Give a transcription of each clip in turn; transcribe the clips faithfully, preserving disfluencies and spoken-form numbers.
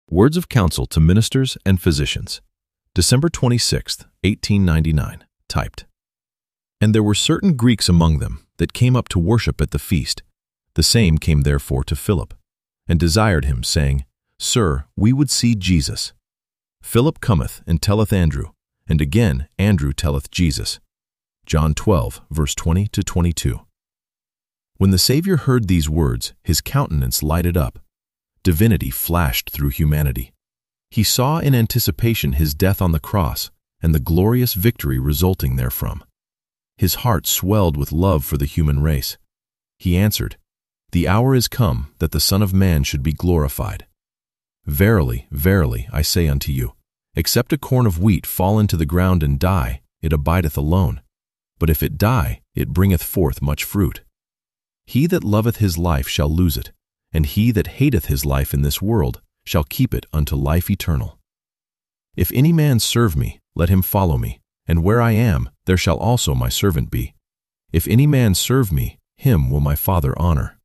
Words of Counsel to Ministers and Physicians, December twenty-sixth, eighteen ninety-nine, typed. And there were certain Greeks among them that came up to worship at the feast. The same came therefore to Philip, and desired him, saying, Sir, we would see Jesus. Philip cometh and telleth Andrew, and again Andrew telleth Jesus. John twelve, verse twenty to twenty-two. When the Savior heard these words, his countenance lighted up. Divinity flashed through humanity. He saw in anticipation his death on the cross and the glorious victory resulting therefrom. His heart swelled with love for the human race. He answered, The hour is come that the Son of Man should be glorified. Verily, verily, I say unto you, except a corn of wheat fall into the ground and die, it abideth alone. But if it die, it bringeth forth much fruit. He that loveth his life shall lose it, and he that hateth his life in this world shall keep it unto life eternal. If any man serve me, let him follow me, and where I am, there shall also my servant be. If any man serve me, him will my Father honor.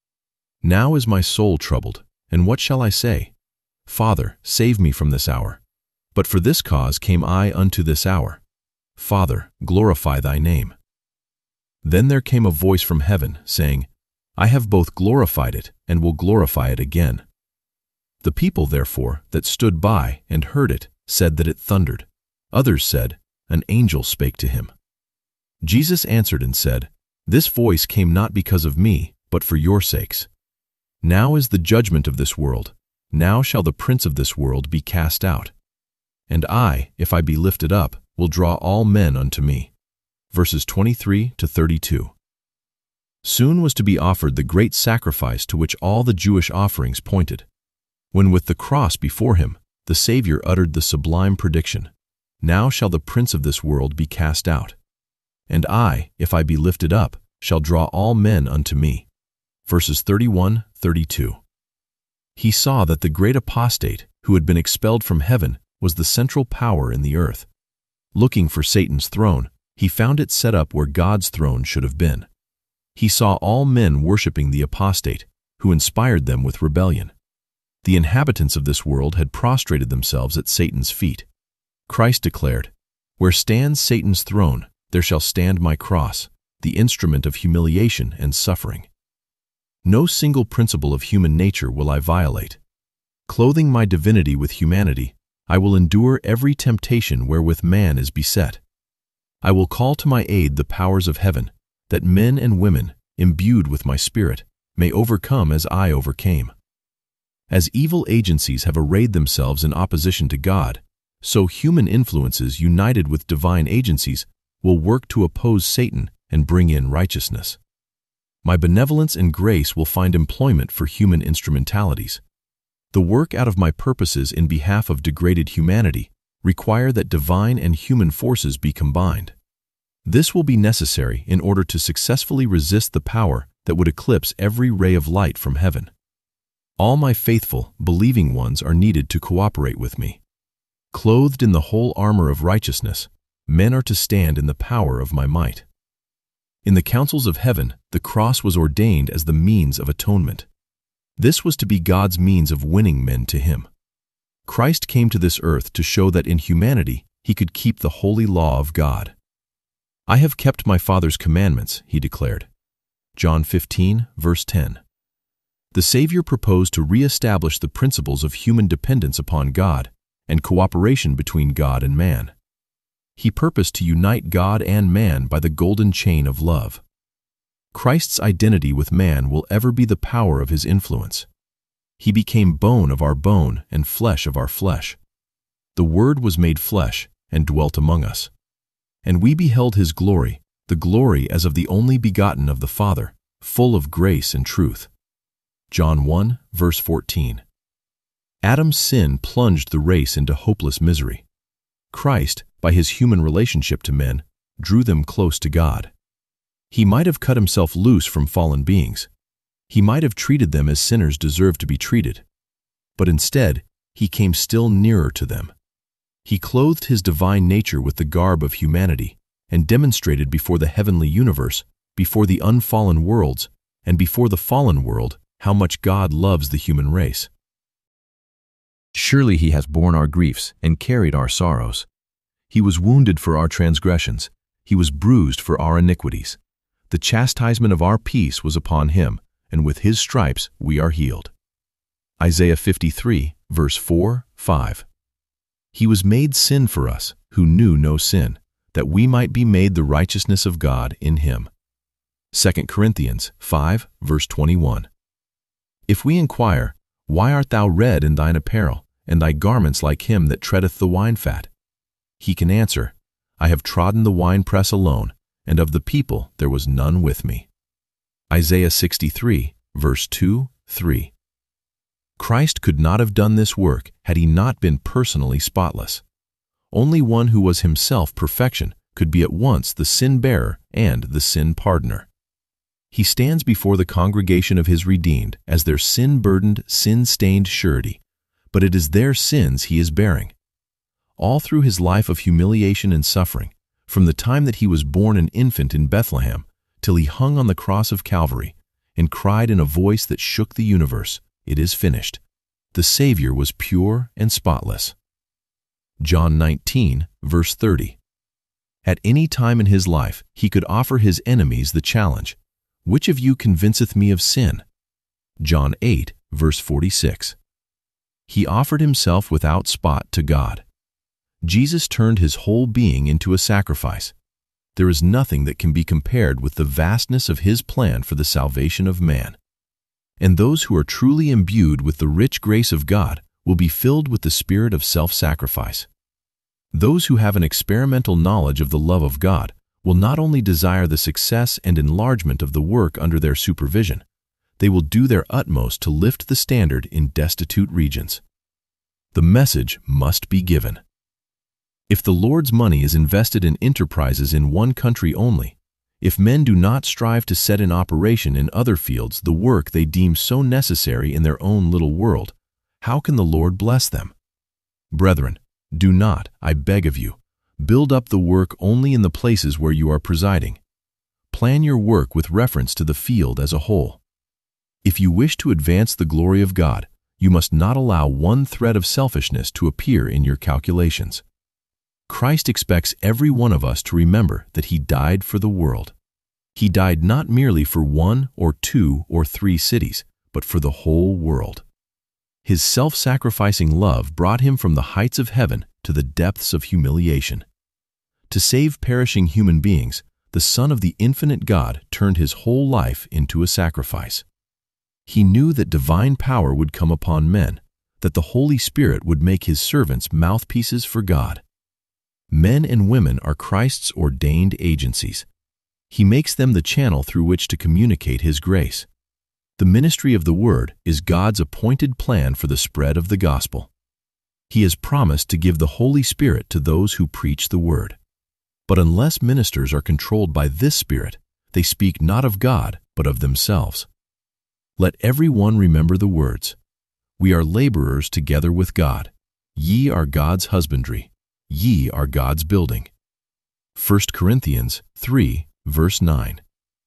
Now is my soul troubled, and what shall I say? Father, save me from this hour. But for this cause came I unto this hour. Father, glorify thy name. Then there came a voice from heaven, saying, I have both glorified it, and will glorify it again. The people, therefore, that stood by and heard it, said that it thundered. Others said, An angel spake to him. Jesus answered and said, This voice came not because of me, but for your sakes. Now is the judgment of this world. Now shall the prince of this world be cast out. And I, if I be lifted up, will draw all men unto me. Verses twenty-three to thirty-two. Soon was to be offered the great sacrifice to which all the Jewish offerings pointed, when with the cross before him, the Savior uttered the sublime prediction, Now shall the prince of this world be cast out. And I, if I be lifted up, shall draw all men unto me. Verses thirty-one to thirty-two. He saw that the great apostate, who had been expelled from heaven, was the central power in the earth. Looking for Satan's throne, he found it set up where God's throne should have been. He saw all men worshiping the apostate, who inspired them with rebellion. The inhabitants of this world had prostrated themselves at Satan's feet. Christ declared, Where stands Satan's throne, there shall stand my cross, the instrument of humiliation and suffering. No single principle of human nature will I violate. Clothing my divinity with humanity, I will endure every temptation wherewith man is beset. I will call to my aid the powers of heaven, that men and women, imbued with my spirit, may overcome as I overcame. As evil agencies have arrayed themselves in opposition to God, so human influences united with divine agencies will work to oppose Satan and bring in righteousness. My benevolence and grace will find employment for human instrumentalities. The work out of my purposes in behalf of degraded humanity require that divine and human forces be combined. This will be necessary in order to successfully resist the power that would eclipse every ray of light from heaven. All my faithful, believing ones are needed to cooperate with me. Clothed in the whole armor of righteousness, men are to stand in the power of my might. In the councils of heaven, the cross was ordained as the means of atonement. This was to be God's means of winning men to him. Christ came to this earth to show that in humanity he could keep the holy law of God. I have kept my Father's commandments, he declared. John fifteen, verse ten. The Savior proposed to re-establish the principles of human dependence upon God and cooperation between God and man. He purposed to unite God and man by the golden chain of love. Christ's identity with man will ever be the power of his influence. He became bone of our bone and flesh of our flesh. The Word was made flesh and dwelt among us. And we beheld his glory, the glory as of the only begotten of the Father, full of grace and truth. John one, verse fourteen. Adam's sin plunged the race into hopeless misery. Christ, by his human relationship to men, drew them close to God. He might have cut himself loose from fallen beings. He might have treated them as sinners deserve to be treated. But instead, he came still nearer to them. He clothed his divine nature with the garb of humanity and demonstrated before the heavenly universe, before the unfallen worlds, and before the fallen world how much God loves the human race. Surely he has borne our griefs and carried our sorrows. He was wounded for our transgressions. He was bruised for our iniquities. The chastisement of our peace was upon him, and with his stripes we are healed. Isaiah fifty-three, verse four, five. He was made sin for us, who knew no sin, that we might be made the righteousness of God in him. Second Corinthians five, verse twenty-one. If we inquire, Why art thou red in thine apparel, and thy garments like him that treadeth the wine-fat? He can answer, I have trodden the winepress alone, and of the people there was none with me. Isaiah sixty-three, verse two, three. Christ could not have done this work had he not been personally spotless. Only one who was himself perfection could be at once the sin-bearer and the sin-pardoner. He stands before the congregation of his redeemed as their sin-burdened, sin-stained surety, but it is their sins he is bearing. All through his life of humiliation and suffering, from the time that he was born an infant in Bethlehem till he hung on the cross of Calvary and cried in a voice that shook the universe, It is finished, the Savior was pure and spotless. John nineteen, verse thirty. At any time in his life he could offer his enemies the challenge, Which of you convinceth me of sin? John eight, verse forty-six. He offered himself without spot to God. Jesus turned his whole being into a sacrifice. There is nothing that can be compared with the vastness of his plan for the salvation of man. And those who are truly imbued with the rich grace of God will be filled with the spirit of self-sacrifice. Those who have an experimental knowledge of the love of God will not only desire the success and enlargement of the work under their supervision, they will do their utmost to lift the standard in destitute regions. The message must be given. If the Lord's money is invested in enterprises in one country only, if men do not strive to set in operation in other fields the work they deem so necessary in their own little world, how can the Lord bless them? Brethren, do not, I beg of you, build up the work only in the places where you are presiding. Plan your work with reference to the field as a whole. If you wish to advance the glory of God, you must not allow one thread of selfishness to appear in your calculations. Christ expects every one of us to remember that he died for the world. He died not merely for one or two or three cities, but for the whole world. His self-sacrificing love brought him from the heights of heaven to the depths of humiliation. To save perishing human beings, the Son of the infinite God turned his whole life into a sacrifice. He knew that divine power would come upon men, that the Holy Spirit would make his servants mouthpieces for God. Men and women are Christ's ordained agencies. He makes them the channel through which to communicate his grace. The ministry of the Word is God's appointed plan for the spread of the gospel. He has promised to give the Holy Spirit to those who preach the Word. But unless ministers are controlled by this Spirit, they speak not of God, but of themselves. Let every one remember the words, We are laborers together with God. Ye are God's husbandry. Ye are God's building. First Corinthians three, verse nine.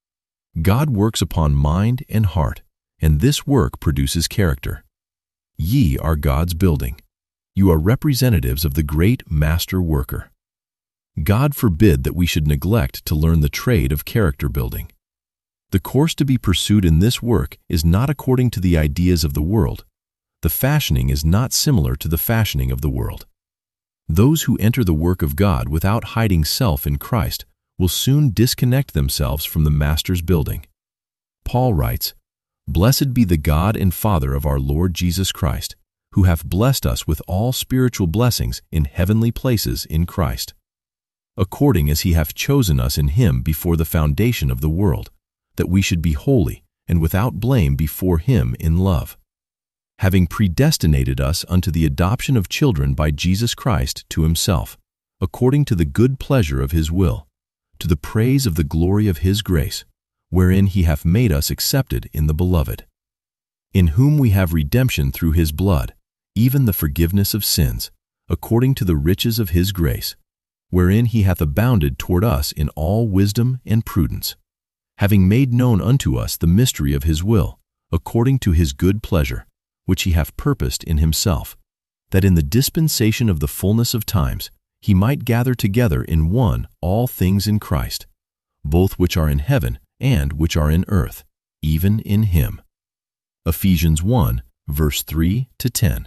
God works upon mind and heart, and this work produces character. Ye are God's building. You are representatives of the great master worker. God forbid that we should neglect to learn the trade of character building. The course to be pursued in this work is not according to the ideas of the world. The fashioning is not similar to the fashioning of the world. Those who enter the work of God without hiding self in Christ will soon disconnect themselves from the Master's building. Paul writes, Blessed be the God and Father of our Lord Jesus Christ, who hath blessed us with all spiritual blessings in heavenly places in Christ, according as he hath chosen us in him before the foundation of the world, that we should be holy and without blame before him in love, having predestinated us unto the adoption of children by Jesus Christ to himself, according to the good pleasure of his will, to the praise of the glory of his grace, wherein he hath made us accepted in the Beloved, in whom we have redemption through his blood, even the forgiveness of sins, according to the riches of his grace, wherein he hath abounded toward us in all wisdom and prudence, having made known unto us the mystery of his will, according to his good pleasure, which he hath purposed in himself, that in the dispensation of the fullness of times he might gather together in one all things in Christ, both which are in heaven and which are in earth, even in him. Ephesians one, verse three to ten.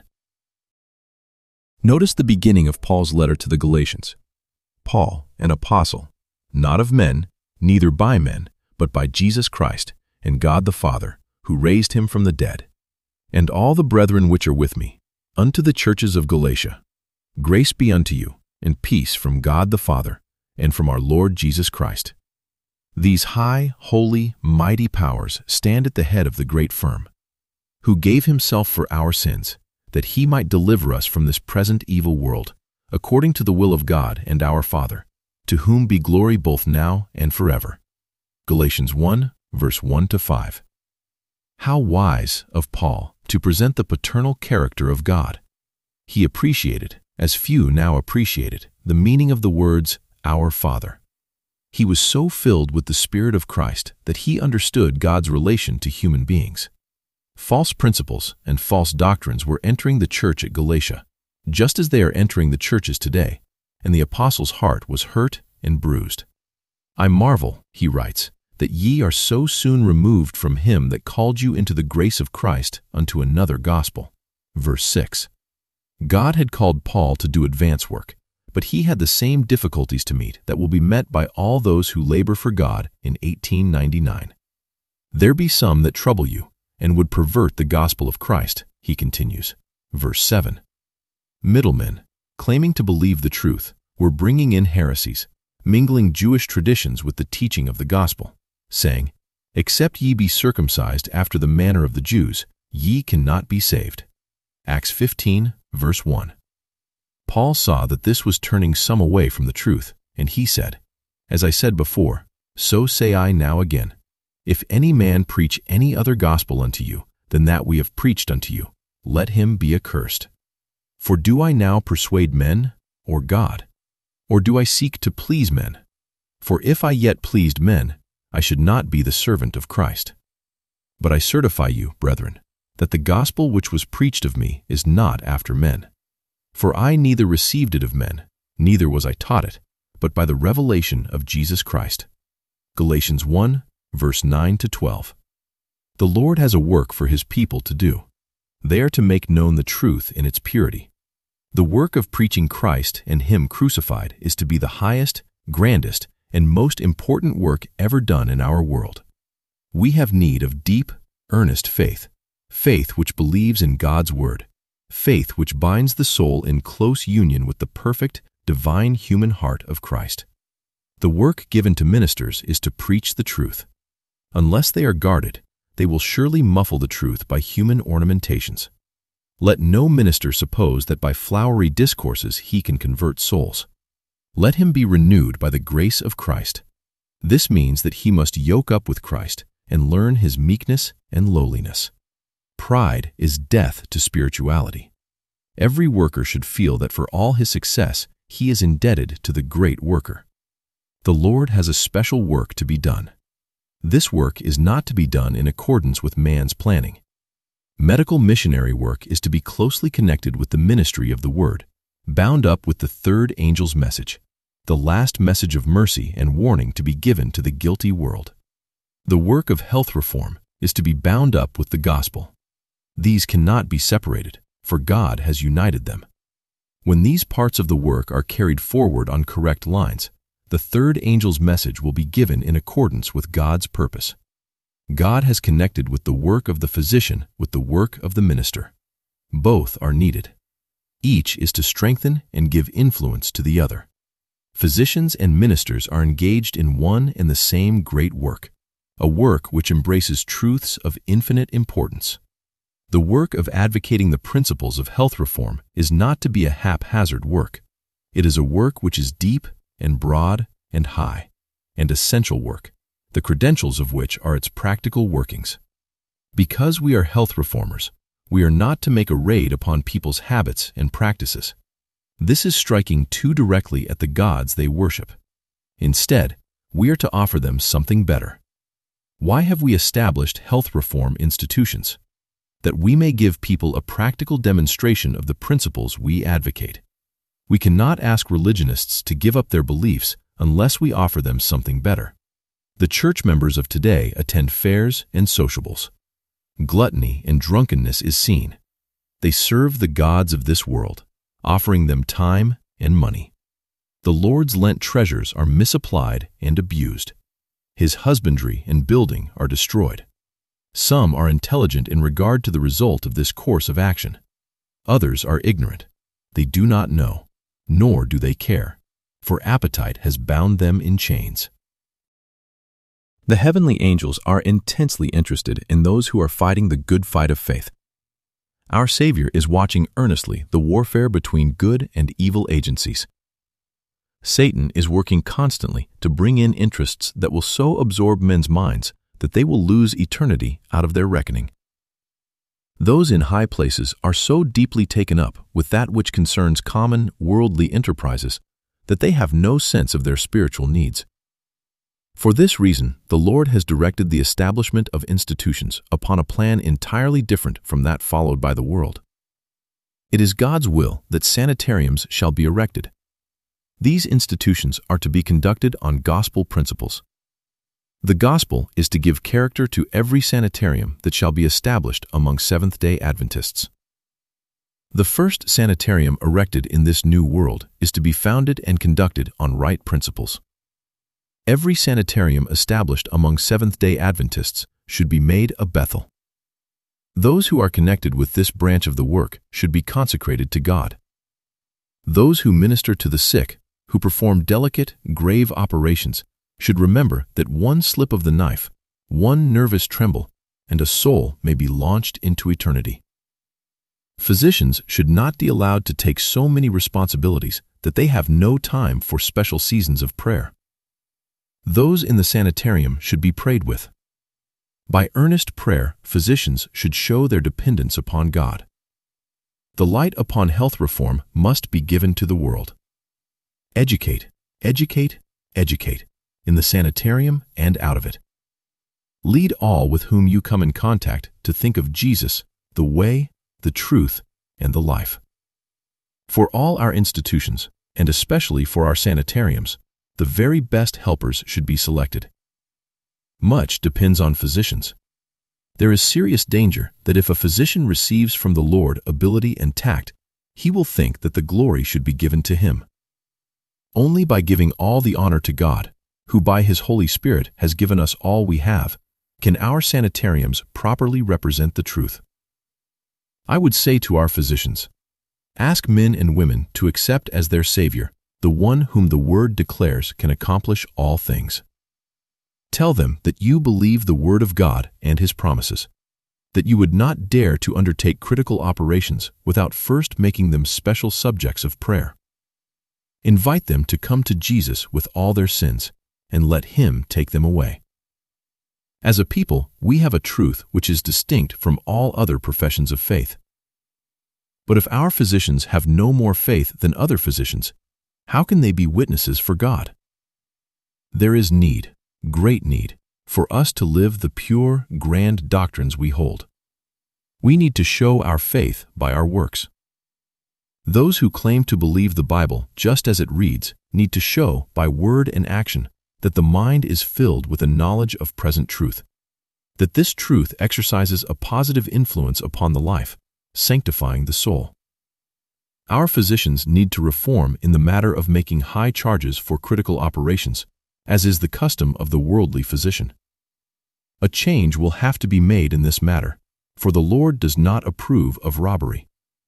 Notice the beginning of Paul's letter to the Galatians. Paul, an apostle, not of men, neither by men, but by Jesus Christ, and God the Father, who raised him from the dead. And all the brethren which are with me, unto the churches of Galatia. Grace be unto you, and peace from God the Father, and from our Lord Jesus Christ. These high, holy, mighty powers stand at the head of the great firm, who gave himself for our sins, that he might deliver us from this present evil world, according to the will of God and our Father, to whom be glory both now and forever. Galatians one, verse one to five. How wise of Paul to present the paternal character of God. He appreciated, as few now appreciated, the meaning of the words, our Father. He was so filled with the Spirit of Christ that he understood God's relation to human beings. False principles and false doctrines were entering the church at Galatia, just as they are entering the churches today, and the apostle's heart was hurt and bruised. I marvel, he writes, that ye are so soon removed from him that called you into the grace of Christ unto another gospel. Verse six. God had called Paul to do advance work, but he had the same difficulties to meet that will be met by all those who labor for God in eighteen ninety-nine. There be some that trouble you, and would pervert the gospel of Christ, he continues. Verse seven. Middlemen, claiming to believe the truth, were bringing in heresies, mingling Jewish traditions with the teaching of the gospel, saying, Except ye be circumcised after the manner of the Jews, ye cannot be saved. Acts fifteen, verse one. Paul saw that this was turning some away from the truth, and he said, As I said before, so say I now again, if any man preach any other gospel unto you than that we have preached unto you, let him be accursed. For do I now persuade men, or God? Or do I seek to please men? For if I yet pleased men, I should not be the servant of Christ. But I certify you, brethren, that the gospel which was preached of me is not after men. For I neither received it of men, neither was I taught it, but by the revelation of Jesus Christ. Galatians one, verse nine to twelve. The Lord has a work for his people to do. They are to make known the truth in its purity. The work of preaching Christ and him crucified is to be the highest, grandest, and most important work ever done in our world. We have need of deep, earnest faith, faith which believes in God's word, faith which binds the soul in close union with the perfect, divine human heart of Christ. The work given to ministers is to preach the truth. Unless they are guarded, they will surely muffle the truth by human ornamentations. Let no minister suppose that by flowery discourses he can convert souls. Let him be renewed by the grace of Christ. This means that he must yoke up with Christ and learn his meekness and lowliness. Pride is death to spirituality. Every worker should feel that for all his success, he is indebted to the great worker. The Lord has a special work to be done. This work is not to be done in accordance with man's planning. Medical missionary work is to be closely connected with the ministry of the Word, bound up with the third angel's message, the last message of mercy and warning to be given to the guilty world. The work of health reform is to be bound up with the gospel. These cannot be separated, for God has united them. When these parts of the work are carried forward on correct lines, the third angel's message will be given in accordance with God's purpose. God has connected with the work of the physician with the work of the minister. Both are needed. Each is to strengthen and give influence to the other. Physicians and ministers are engaged in one and the same great work, a work which embraces truths of infinite importance. The work of advocating the principles of health reform is not to be a haphazard work. It is a work which is deep and broad and high, and essential work, the credentials of which are its practical workings. Because we are health reformers, we are not to make a raid upon people's habits and practices. This is striking too directly at the gods they worship. Instead, we are to offer them something better. Why have we established health reform institutions? that we may give people a practical demonstration of the principles we advocate. We cannot ask religionists to give up their beliefs unless we offer them something better. The church members of today attend fairs and sociables. Gluttony and drunkenness is seen. They serve the gods of this world, offering them time and money. The Lord's lent treasures are misapplied and abused. His husbandry and building are destroyed. Some are intelligent in regard to the result of this course of action. Others are ignorant. They do not know, nor do they care, for appetite has bound them in chains. The heavenly angels are intensely interested in those who are fighting the good fight of faith. Our Savior is watching earnestly the warfare between good and evil agencies. Satan is working constantly to bring in interests that will so absorb men's minds that they will lose eternity out of their reckoning. Those in high places are so deeply taken up with that which concerns common, worldly enterprises that they have no sense of their spiritual needs. For this reason, the Lord has directed the establishment of institutions upon a plan entirely different from that followed by the world. It is God's will that sanitariums shall be erected. These institutions are to be conducted on gospel principles. The gospel is to give character to every sanitarium that shall be established among Seventh-day Adventists. The first sanitarium erected in this new world is to be founded and conducted on right principles. Every sanitarium established among Seventh-day Adventists should be made a Bethel. Those who are connected with this branch of the work should be consecrated to God. Those who minister to the sick, who perform delicate, grave operations, should remember that one slip of the knife, one nervous tremble, and a soul may be launched into eternity. Physicians should not be allowed to take so many responsibilities that they have no time for special seasons of prayer. Those in the sanitarium should be prayed with. By earnest prayer, physicians should show their dependence upon God. The light upon health reform must be given to the world. Educate, educate, educate, in the sanitarium and out of it. Lead all with whom you come in contact to think of Jesus, the way, the truth, and the life. For all our institutions, and especially for our sanitariums, the very best helpers should be selected. Much depends on physicians. There is serious danger that if a physician receives from the Lord ability and tact, he will think that the glory should be given to him. Only by giving all the honor to God, who by His Holy Spirit has given us all we have, can our sanitariums properly represent the truth. I would say to our physicians, ask men and women to accept as their Savior the one whom the Word declares can accomplish all things. Tell them that you believe the Word of God and His promises, that you would not dare to undertake critical operations without first making them special subjects of prayer. Invite them to come to Jesus with all their sins, and let Him take them away. As a people, we have a truth which is distinct from all other professions of faith. But if our physicians have no more faith than other physicians, how can they be witnesses for God? There is need, great need, for us to live the pure, grand doctrines we hold. We need to show our faith by our works. Those who claim to believe the Bible just as it reads need to show by word and action that the mind is filled with a knowledge of present truth, that this truth exercises a positive influence upon the life, sanctifying the soul. Our physicians need to reform in the matter of making high charges for critical operations, as is the custom of the worldly physician. A change will have to be made in this matter, for the Lord does not approve of robbery.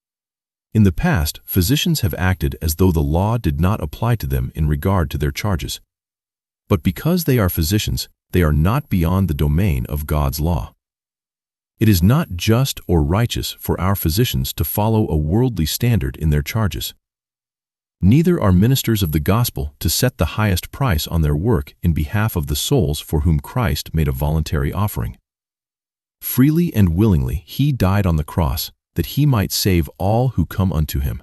In the past, physicians have acted as though the law did not apply to them in regard to their charges. But because they are physicians, they are not beyond the domain of God's law. It is not just or righteous for our physicians to follow a worldly standard in their charges. Neither are ministers of the gospel to set the highest price on their work in behalf of the souls for whom Christ made a voluntary offering. Freely and willingly He died on the cross, that He might save all who come unto Him.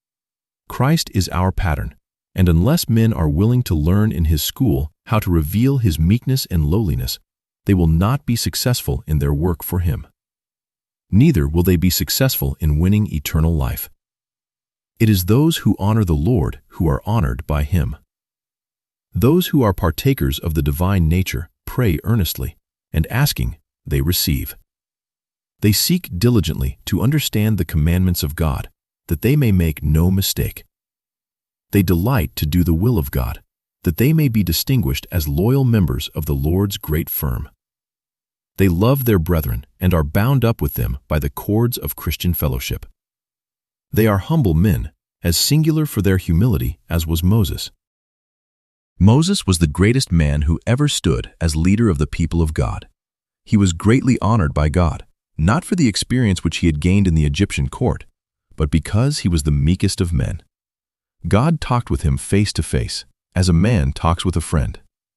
Christ is our pattern, and unless men are willing to learn in His school how to reveal His meekness and lowliness, they will not be successful in their work for Him. neither will they be successful in winning eternal life. It is those who honor the Lord who are honored by Him. Those who are partakers of the divine nature pray earnestly, and asking, they receive. They seek diligently to understand the commandments of God, that they may make no mistake. They delight to do the will of God, that they may be distinguished as loyal members of the Lord's great firm. They love their brethren and are bound up with them by the cords of Christian fellowship. They are humble men, as singular for their humility as was Moses. Moses was the greatest man who ever stood as leader of the people of God. He was greatly honored by God, not for the experience which he had gained in the Egyptian court, but because he was the meekest of men. God talked with him face to face, as a man talks with a friend.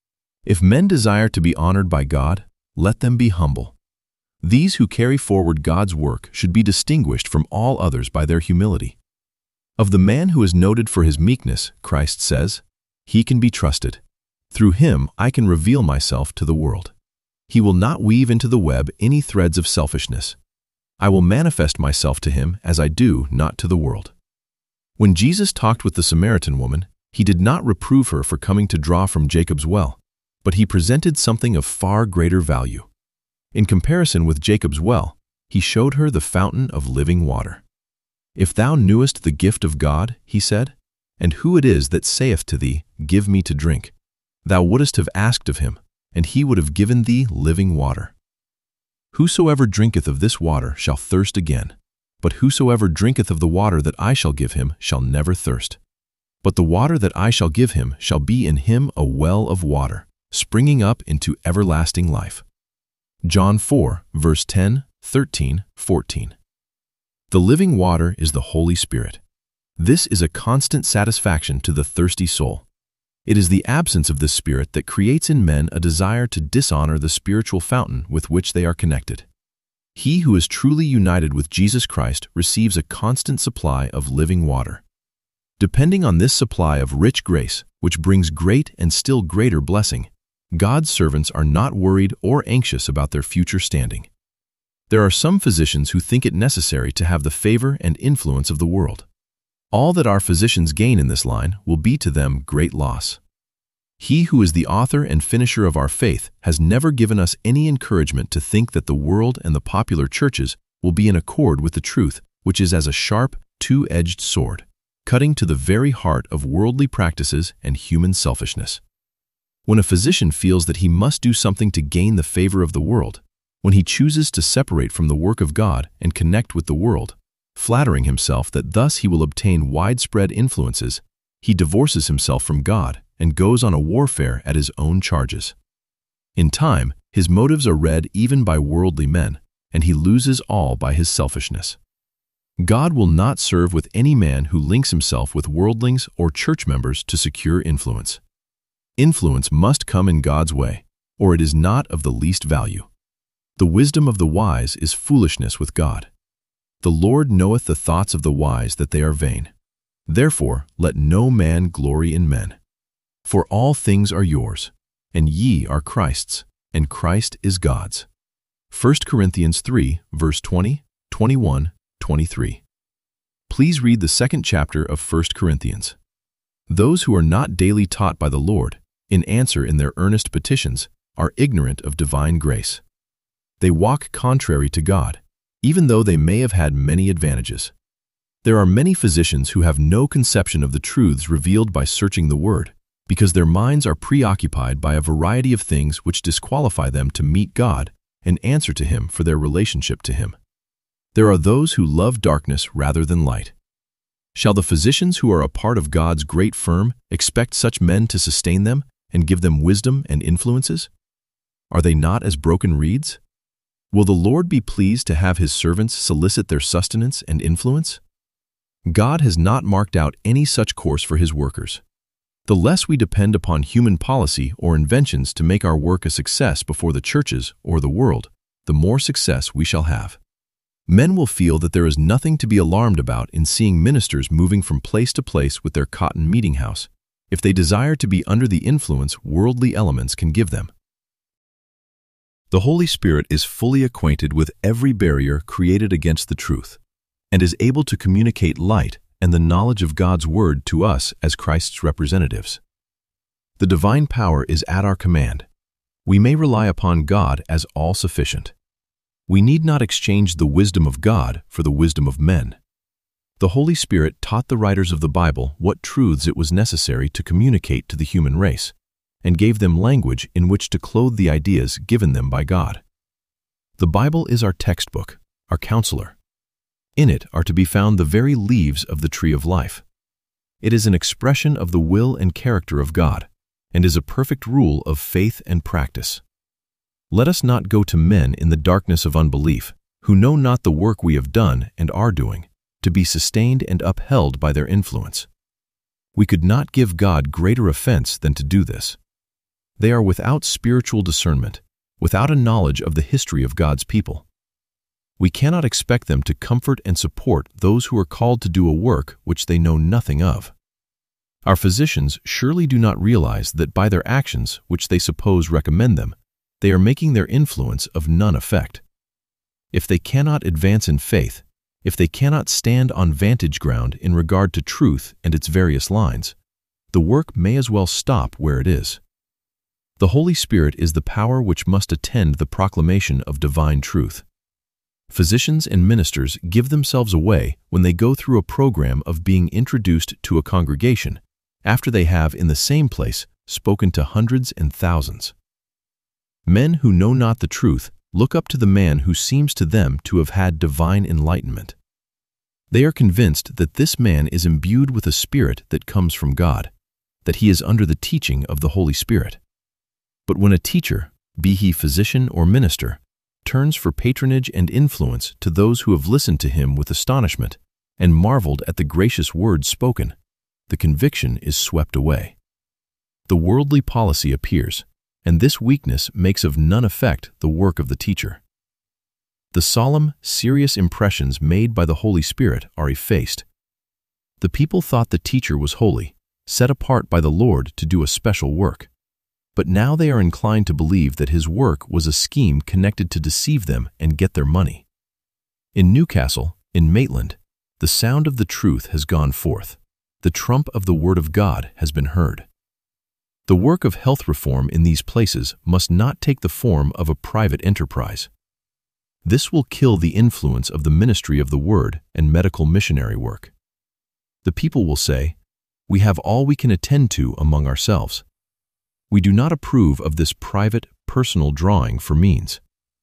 If men desire to be honored by God, let them be humble. These who carry forward God's work should be distinguished from all others by their humility. Of the man who is noted for his meekness, Christ says, "He can be trusted. Through him I can reveal myself to the world. He will not weave into the web any threads of selfishness. I will manifest myself to him as I do not to the world." When Jesus talked with the Samaritan woman, he did not reprove her for coming to draw from Jacob's well, but he presented something of far greater value. In comparison with Jacob's well, he showed her the fountain of living water. "If thou knewest the gift of God," he said, "and who it is that saith to thee, Give me to drink, thou wouldest have asked of him, and he would have given thee living water. Whosoever drinketh of this water shall thirst again, but whosoever drinketh of the water that I shall give him shall never thirst. But the water that I shall give him shall be in him a well of water, springing up into everlasting life." John four, verse ten, thirteen, fourteen. The living water is the Holy Spirit. This is a constant satisfaction to the thirsty soul. It is the absence of this Spirit that creates in men a desire to dishonor the spiritual fountain with which they are connected. He who is truly united with Jesus Christ receives a constant supply of living water. Depending on this supply of rich grace, which brings great and still greater blessing, God's servants are not worried or anxious about their future standing. There are some physicians who think it necessary to have the favor and influence of the world. All that our physicians gain in this line will be to them great loss. He who is the author and finisher of our faith has never given us any encouragement to think that the world and the popular churches will be in accord with the truth, which is as a sharp, two-edged sword, cutting to the very heart of worldly practices and human selfishness. When a physician feels that he must do something to gain the favor of the world, when he chooses to separate from the work of God and connect with the world, flattering himself that thus he will obtain widespread influences, he divorces himself from God and goes on a warfare at his own charges. In time, his motives are read even by worldly men, and he loses all by his selfishness. God will not serve with any man who links himself with worldlings or church members to secure influence. Influence must come in God's way, or it is not of the least value. The wisdom of the wise is foolishness with God. The Lord knoweth the thoughts of the wise that they are vain. Therefore let no man glory in men. For all things are yours, and ye are Christ's, and Christ is God's. First Corinthians three, verse twenty, twenty-one, twenty-three. Please read the second chapter of First Corinthians. Those who are not daily taught by the Lord, in answer in their earnest petitions, are ignorant of divine grace. They walk contrary to God, even though they may have had many advantages. There are many physicians who have no conception of the truths revealed by searching the Word, because their minds are preoccupied by a variety of things which disqualify them to meet God and answer to Him for their relationship to Him. There are those who love darkness rather than light. Shall the physicians who are a part of God's great firm expect such men to sustain them and give them wisdom and influences? Are they not as broken reeds? Will the Lord be pleased to have His servants solicit their sustenance and influence? God has not marked out any such course for His workers. The less we depend upon human policy or inventions to make our work a success before the churches or the world, the more success we shall have. Men will feel that there is nothing to be alarmed about in seeing ministers moving from place to place with their cotton meeting house, if they desire to be under the influence worldly elements can give them. The Holy Spirit is fully acquainted with every barrier created against the truth and is able to communicate light and the knowledge of God's Word to us as Christ's representatives. The divine power is at our command. We may rely upon God as all-sufficient. We need not exchange the wisdom of God for the wisdom of men. The Holy Spirit taught the writers of the Bible what truths it was necessary to communicate to the human race, and gave them language in which to clothe the ideas given them by God. The Bible is our textbook, our counselor. In it are to be found the very leaves of the tree of life. It is an expression of the will and character of God, and is a perfect rule of faith and practice. Let us not go to men in the darkness of unbelief, who know not the work we have done and are doing, to be sustained and upheld by their influence. We could not give God greater offense than to do this. They are without spiritual discernment, without a knowledge of the history of God's people. We cannot expect them to comfort and support those who are called to do a work which they know nothing of. Our physicians surely do not realize that by their actions, which they suppose recommend them, they are making their influence of none effect. If they cannot advance in faith, if they cannot stand on vantage ground in regard to truth and its various lines, the work may as well stop where it is. The Holy Spirit is the power which must attend the proclamation of divine truth. Physicians and ministers give themselves away when they go through a program of being introduced to a congregation after they have in the same place spoken to hundreds and thousands. Men who know not the truth look up to the man who seems to them to have had divine enlightenment. They are convinced that this man is imbued with a spirit that comes from God, that he is under the teaching of the Holy Spirit. But when a teacher, be he physician or minister, turns for patronage and influence to those who have listened to him with astonishment and marveled at the gracious words spoken, the conviction is swept away. The worldly policy appears, and this weakness makes of none effect the work of the teacher. The solemn, serious impressions made by the Holy Spirit are effaced. The people thought the teacher was holy, set apart by the Lord to do a special work. But now they are inclined to believe that his work was a scheme connected to deceive them and get their money. In Newcastle, in Maitland, the sound of the truth has gone forth. The trump of the Word of God has been heard. The work of health reform in these places must not take the form of a private enterprise. This will kill the influence of the ministry of the Word and medical missionary work. The people will say, "We have all we can attend to among ourselves." We do not approve of this private, personal drawing for means.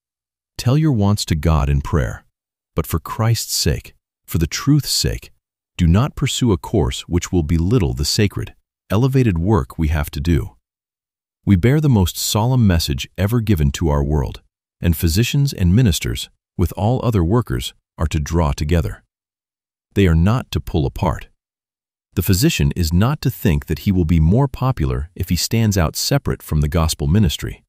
Tell your wants to God in prayer, but for Christ's sake, for the truth's sake, do not pursue a course which will belittle the sacred, elevated work we have to do. We bear the most solemn message ever given to our world, and physicians and ministers, with all other workers, are to draw together. They are not to pull apart. The physician is not to think that he will be more popular if he stands out separate from the gospel ministry.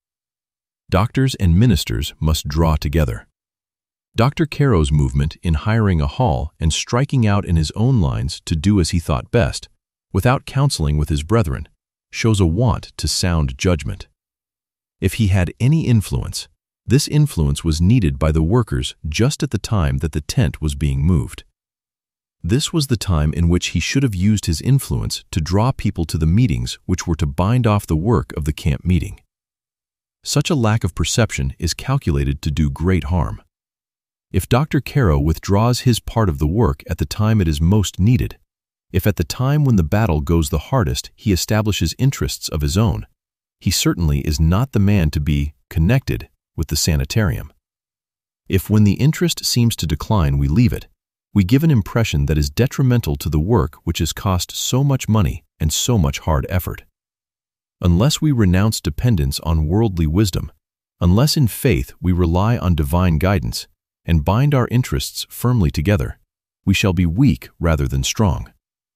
Doctors and ministers must draw together. Doctor Caro's movement in hiring a hall and striking out in his own lines to do as he thought best, without counseling with his brethren, shows a want to sound judgment. If he had any influence, this influence was needed by the workers just at the time that the tent was being moved. This was the time in which he should have used his influence to draw people to the meetings which were to bind off the work of the camp meeting. Such a lack of perception is calculated to do great harm. If Doctor Caro withdraws his part of the work at the time it is most needed, if at the time when the battle goes the hardest he establishes interests of his own, he certainly is not the man to be connected with the sanitarium. If when the interest seems to decline we leave it, we give an impression that is detrimental to the work which has cost so much money and so much hard effort. Unless we renounce dependence on worldly wisdom, unless in faith we rely on divine guidance and bind our interests firmly together, we shall be weak rather than strong.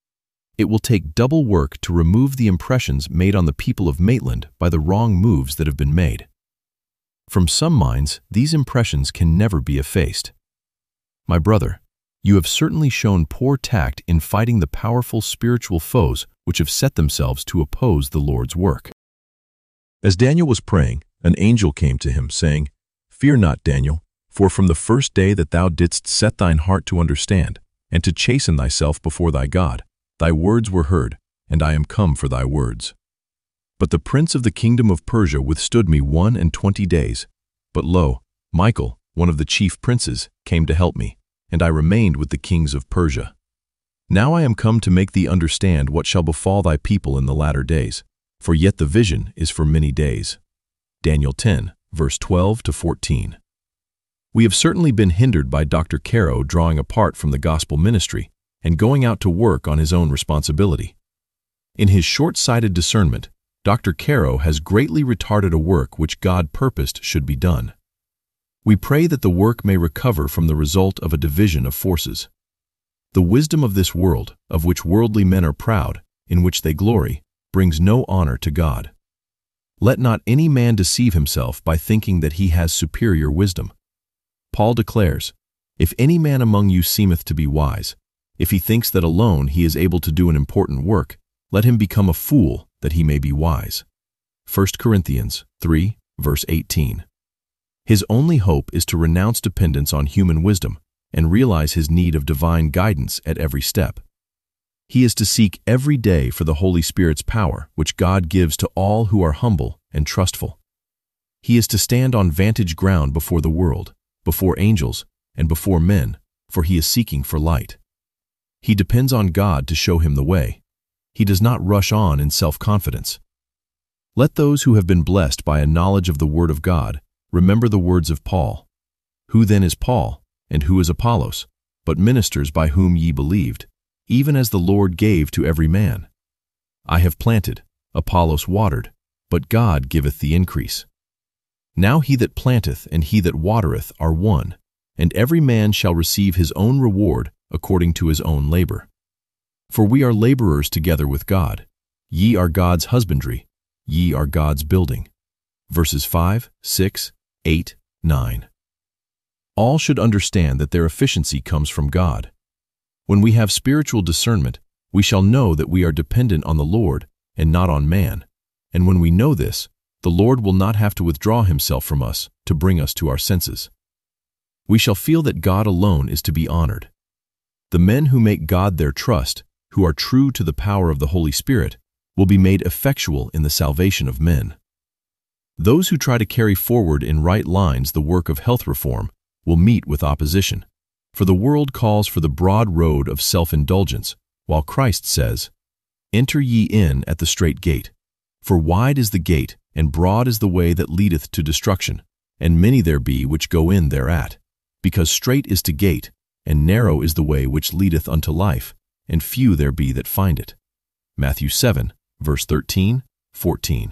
It will take double work to remove the impressions made on the people of Maitland by the wrong moves that have been made. From some minds, these impressions can never be effaced. My brother, you have certainly shown poor tact in fighting the powerful spiritual foes which have set themselves to oppose the Lord's work. As Daniel was praying, an angel came to him, saying, Fear not, Daniel, for from the first day that thou didst set thine heart to understand, and to chasten thyself before thy God, thy words were heard, and I am come for thy words. But the prince of the kingdom of Persia withstood me one and twenty days. But lo, Michael, one of the chief princes, came to help me, and I remained with the kings of Persia. Now I am come to make thee understand what shall befall thy people in the latter days, for yet the vision is for many days. Daniel ten, verse twelve to fourteen. We have certainly been hindered by Doctor Caro drawing apart from the gospel ministry and going out to work on his own responsibility. In his short-sighted discernment, Doctor Caro has greatly retarded a work which God purposed should be done. We pray that the work may recover from the result of a division of forces. The wisdom of this world, of which worldly men are proud, in which they glory, brings no honor to God. Let not any man deceive himself by thinking that he has superior wisdom. Paul declares, "If any man among you seemeth to be wise, if he thinks that alone he is able to do an important work, let him become a fool that he may be wise." First Corinthians three, verse eighteen. His only hope is to renounce dependence on human wisdom and realize his need of divine guidance at every step. He is to seek every day for the Holy Spirit's power, which God gives to all who are humble and trustful. He is to stand on vantage ground before the world, before angels, and before men, for he is seeking for light. He depends on God to show him the way. He does not rush on in self-confidence. Let those who have been blessed by a knowledge of the Word of God remember the words of Paul. Who then is Paul, and who is Apollos, but ministers by whom ye believed, even as the Lord gave to every man? I have planted, Apollos watered, but God giveth the increase. Now he that planteth and he that watereth are one, and every man shall receive his own reward according to his own labor. For we are laborers together with God. Ye are God's husbandry, ye are God's building. Verses five, six, eight, nine. All should understand that their efficiency comes from God. When we have spiritual discernment, we shall know that we are dependent on the Lord and not on man, and when we know this, the Lord will not have to withdraw himself from us to bring us to our senses. We shall feel that God alone is to be honored. The men who make God their trust, who are true to the power of the Holy Spirit, will be made effectual in the salvation of men. Those who try to carry forward in right lines the work of health reform will meet with opposition, for the world calls for the broad road of self-indulgence, while Christ says, "Enter ye in at the strait gate, for wide is the gate, and broad is the way that leadeth to destruction, and many there be which go in thereat, because strait is the gate, and narrow is the way which leadeth unto life, and few there be that find it." Matthew seven, verse thirteen, fourteen.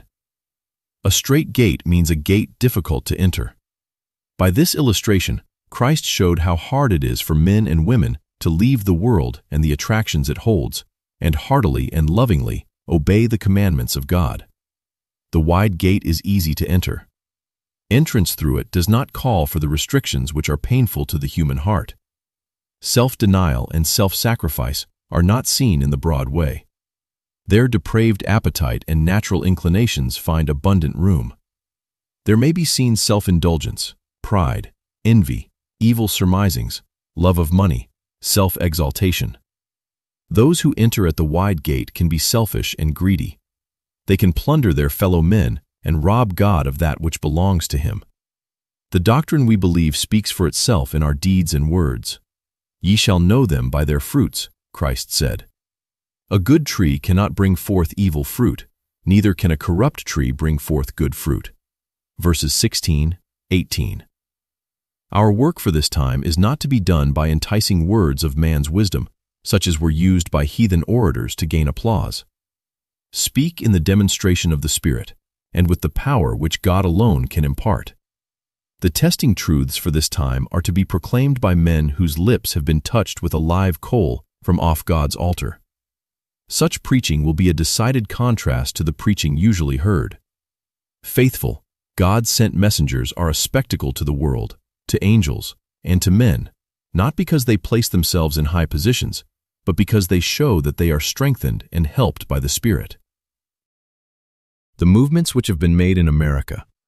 A strait gate means a gate difficult to enter. By this illustration, Christ showed how hard it is for men and women to leave the world and the attractions it holds, and heartily and lovingly obey the commandments of God. The wide gate is easy to enter. Entrance through it does not call for the restrictions which are painful to the human heart. Self-denial and self-sacrifice are not seen in the broad way. Their depraved appetite and natural inclinations find abundant room. There may be seen self-indulgence, pride, envy, evil surmisings, love of money, self-exaltation. Those who enter at the wide gate can be selfish and greedy. They can plunder their fellow men and rob God of that which belongs to him. The doctrine we believe speaks for itself in our deeds and words. Ye shall know them by their fruits, Christ said. A good tree cannot bring forth evil fruit, neither can a corrupt tree bring forth good fruit. Verses sixteen, eighteen. Our work for this time is not to be done by enticing words of man's wisdom, such as were used by heathen orators to gain applause. Speak in the demonstration of the Spirit, and with the power which God alone can impart. The testing truths for this time are to be proclaimed by men whose lips have been touched with a live coal from off God's altar. Such preaching will be a decided contrast to the preaching usually heard. Faithful, God-sent messengers are a spectacle to the world, to angels, and to men, not because they place themselves in high positions, but because they show that they are strengthened and helped by the Spirit. The movements which have been made in America,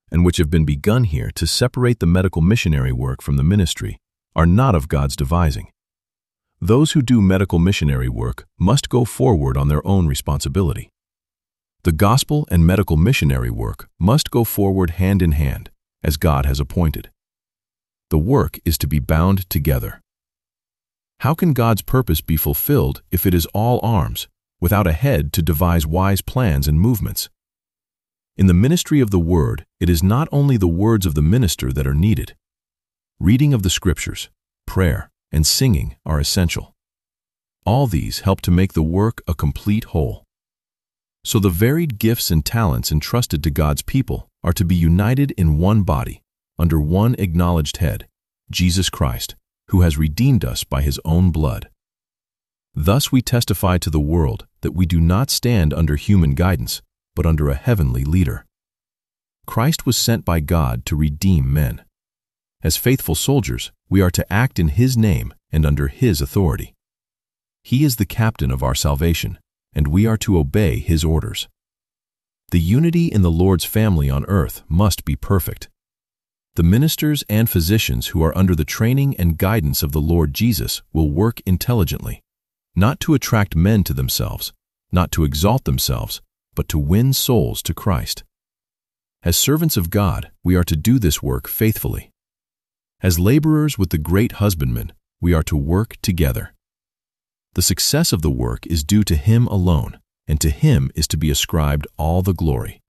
and which have been begun here to separate the medical missionary work from the ministry, are not of God's devising. Those who do medical missionary work must go forward on their own responsibility. The gospel and medical missionary work must go forward hand in hand, as God has appointed. The work is to be bound together. How can God's purpose be fulfilled if it is all arms, without a head to devise wise plans and movements? In the ministry of the Word, it is not only the words of the minister that are needed. Reading of the Scriptures, prayer, and singing are essential. All these help to make the work a complete whole. So the varied gifts and talents entrusted to God's people are to be united in one body, under one acknowledged head, Jesus Christ, who has redeemed us by His own blood. Thus we testify to the world that we do not stand under human guidance, but under a heavenly leader. Christ was sent by God to redeem men. As faithful soldiers, we are to act in His name and under His authority. He is the captain of our salvation, and we are to obey His orders. The unity in the Lord's family on earth must be perfect. The ministers and physicians who are under the training and guidance of the Lord Jesus will work intelligently, not to attract men to themselves, not to exalt themselves, but to win souls to Christ. As servants of God, we are to do this work faithfully. As laborers with the great husbandman, we are to work together. The success of the work is due to Him alone, and to Him is to be ascribed all the glory.